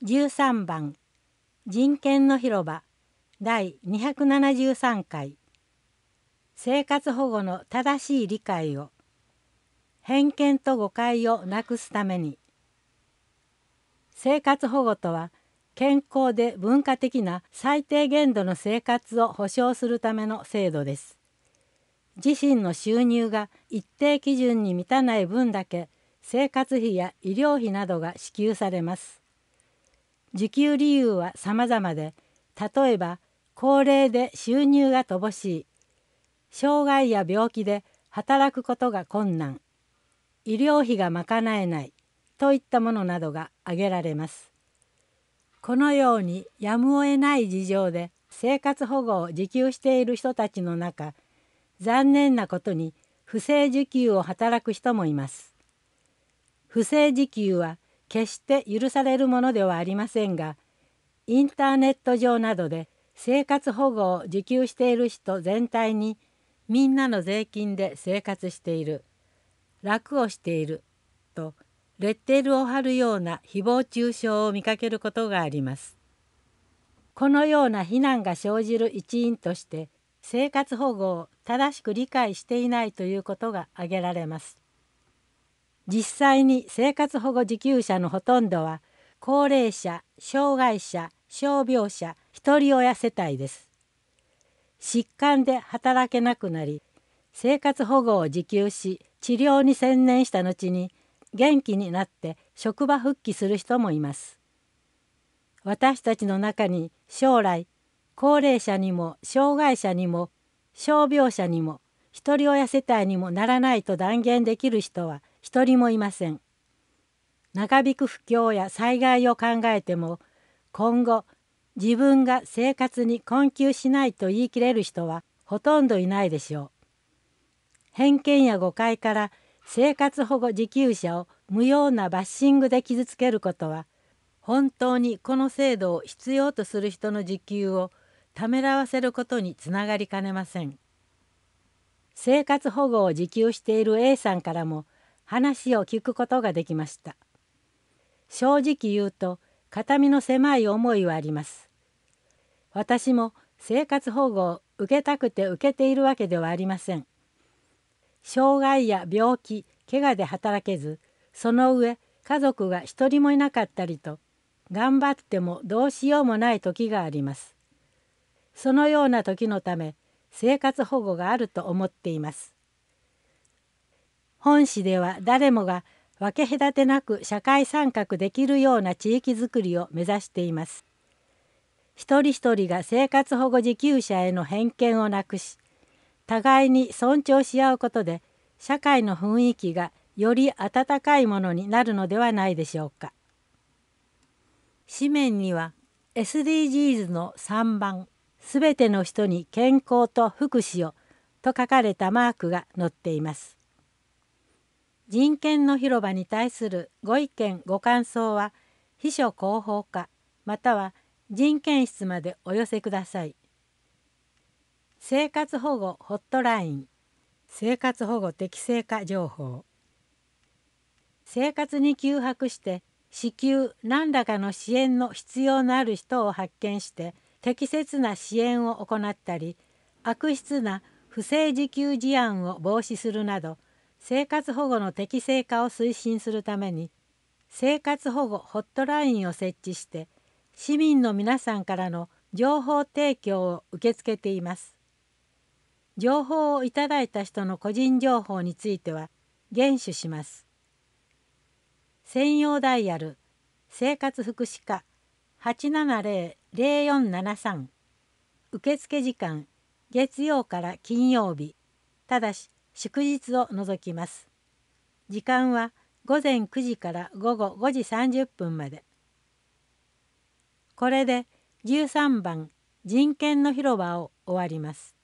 13番人権の広場第273回生活保護の正しい理解を偏見と誤解をなくすために。生活保護とは健康で文化的な最低限度の生活を保障するための制度です。自身の収入が一定基準に満たない分だけ生活費や医療費などが支給されます。受給理由は様々で、例えば高齢で収入が乏しい、障害や病気で働くことが困難、医療費が賄えないといったものなどが挙げられます。このようにやむを得ない事情で生活保護を受給している人たちの中、残念なことに不正受給を働く人もいます。不正受給は決して許されるものではありませんが、インターネット上などで生活保護を受給している人全体にみんなの税金で生活している、楽をしているとレッテルを貼るような誹謗中傷を見かけることがあります。このような非難が生じる一因として生活保護を正しく理解していないということが挙げられます。実際に生活保護受給者のほとんどは高齢者、障害者、傷病者、ひとり親世帯です。疾患で働けなくなり、生活保護を受給し治療に専念した後に元気になって職場復帰する人もいます。私たちの中に将来高齢者にも障害者にも傷病者にもひとり親世帯にもならないと断言できる人は一人もいません。長引く不況や災害を考えても今後自分が生活に困窮しないと言い切れる人はほとんどいないでしょう。偏見や誤解から生活保護受給者を無用なバッシングで傷つけることは本当にこの制度を必要とする人の受給をためらわせることにつながりかねません。生活保護を受給している A さんからも話を聞くことができました。正直言うと肩身の狭い思いはあります。私も生活保護を受けたくて受けているわけではありません。障害や病気、怪我で働けず、その上家族が一人もいなかったりと、頑張ってもどうしようもない時があります。そのような時のため、生活保護があると思っています。本市では誰もが分け隔てなく社会参画できるような地域づくりを目指しています。一人一人が生活保護受給者への偏見をなくし、互いに尊重し合うことで社会の雰囲気がより温かいものになるのではないでしょうか。紙面には SDGs の3番すべての人に健康と福祉をと書かれたマークが載っています。人権の広場に対するご意見ご感想は秘書広報課または人権室までお寄せください。生活保護ホットライン生活保護適正化情報。生活に窮迫して至急何らかの支援の必要のある人を発見して適切な支援を行ったり、悪質な不正受給事案を防止するなど生活保護の適正化を推進するために生活保護ホットラインを設置して市民の皆さんからの情報提供を受け付けています。情報をいただいた人の個人情報については厳守します。専用ダイヤル生活福祉課 870-0473 受付時間月曜から金曜日ただし祝日を除きます。時間は午前9時から午後5時30分まで。これで13番人権の広場を終わります。